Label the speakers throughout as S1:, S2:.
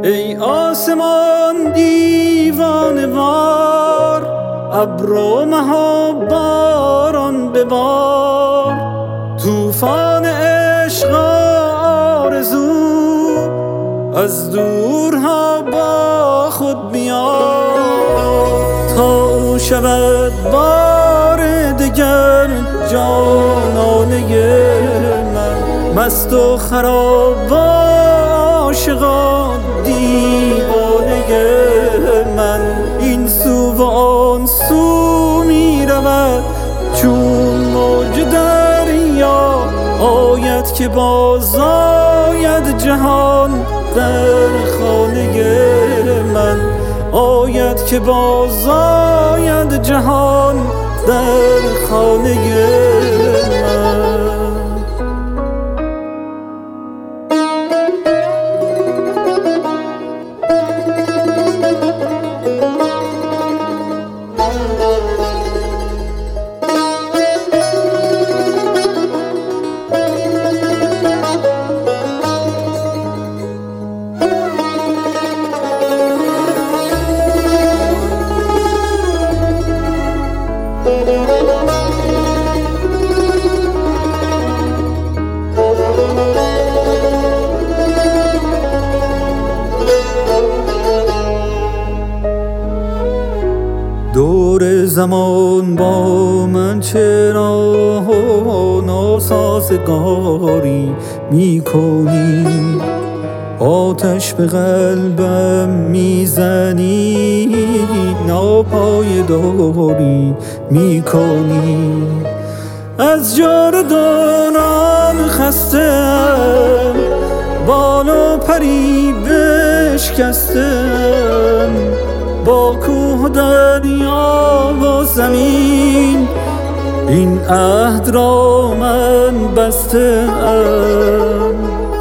S1: ای آسمان دیوانه وار، ابر و مه و باران ببار، طوفان عشق آرزو از دورها با خود بیار، تا او شود بار دگر جانانه من، مست و خراب عاشقان دیوانه من. این سو و آن سو می رود چون موج دریا، آید که باز آید جهان در خانه من، آید که باز آید جهان در خانه من. دور زمان با من چرا ناسازگاری میکنی؟ آتش به قلبم میزنی، ناپایداری میکنی. از جاودانان خستم، بال و پری بشکستم، با کوه و دریا و زمین این عهد را من بسته ام.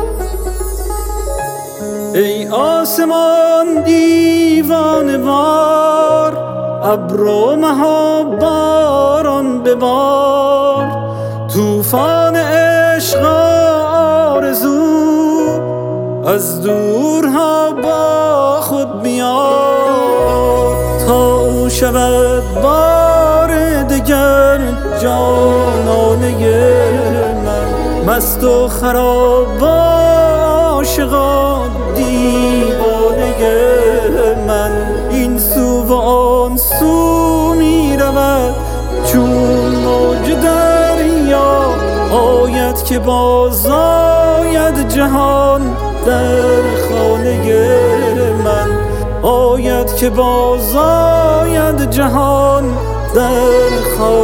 S1: ای آسمان دیوانه وار، ابر و مه و باران ببار، طوفان عشق آرزو از دورها با خود بیار، تا او شود بار دگر جانانه من، مست و خراب عاشقان دیوانه من. این سو و آن سو می رود چون موج دریا، آید که باز آید جهان در خانه من، آید که باز آید جهان در خانه